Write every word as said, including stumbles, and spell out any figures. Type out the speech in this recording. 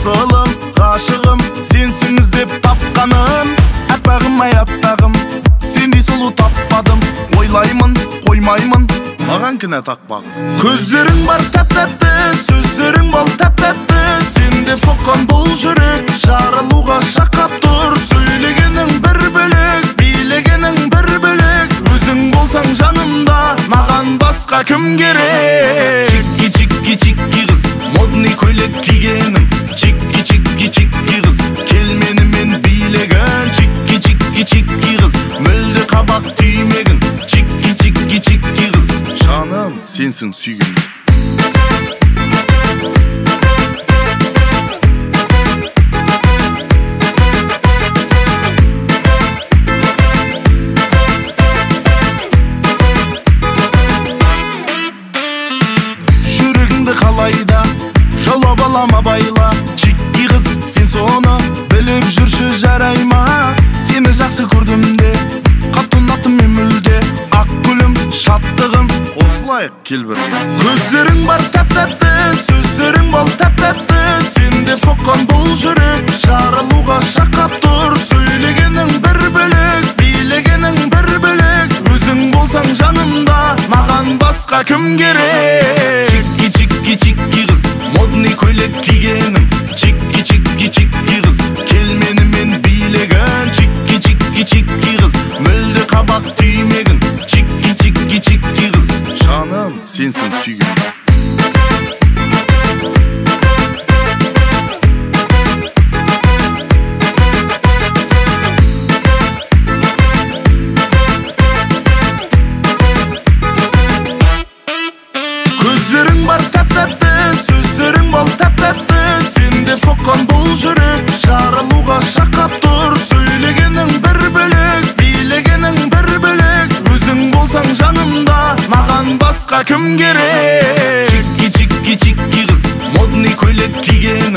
асылым, ғашығым, сенсің іздеп тапқаным. Аппағым, ай аппағым, сендей сұлу таппадым. Ойлаймын, қоймаймын, маған кінә тақпағын. Көздерің бар тәп-тәтті, сөздерің бол тәп-тәтті. Сен деп соққан бұл жүрек жарылуға шақап тұр. Сөйлегенің бір бөлек, билегенің бір бөлек. Өзің болсаң жанымда, маған басқа кім керек? Чикки-чикки-чикки қыз, модный көйлек кигенім. Чикки-чикки-чикки қыз, келменімен билеген. Чикки-чикки-чикки қыз, мүлде қабақ түймегін. Чикки-чикки-чикки қыз, жаным, сенсің сүйген. Қалайда жауап алама байла. Чикки қыз, сен соны біліп жүрші жарайма. Сені жақсы көрдім де, қатты ұнаттым мен мүлде. Ақ гүлім, шаттығым, қосылайық кел бірге. Көздерің бар тәп-тәтті, сөздерің бол тәп-тәтті. Сен деп соққан бұл жүрек жарылуға шақап тұр. Сөйлегенің бір бөлек, билегенің бір бөлек. Өзің болсаң жанымда, маған басқа кім керек? Чикки-чикки қыз, модный көйлек кигенім. Чикки-чикки-чикки қыз, келменімен билеген. Чикки-чикки-чикки қыз, мүлде қабақ түймегін. Чикки-чикки-чикки қыз, жаным, сенсің сүйген. Көздерің бар тәп-тәтті, сөздерің бол тәп-тәтті. Сен деп соққан бұл жүрек жарылуға шақап тұр. Сөйлегенің бір бөлек, билегенің бір бөлек. Өзің болсаң жанымда, маған басқа кім керек? Чикки-чикки-чикки қыз, модный көйлек кигенім.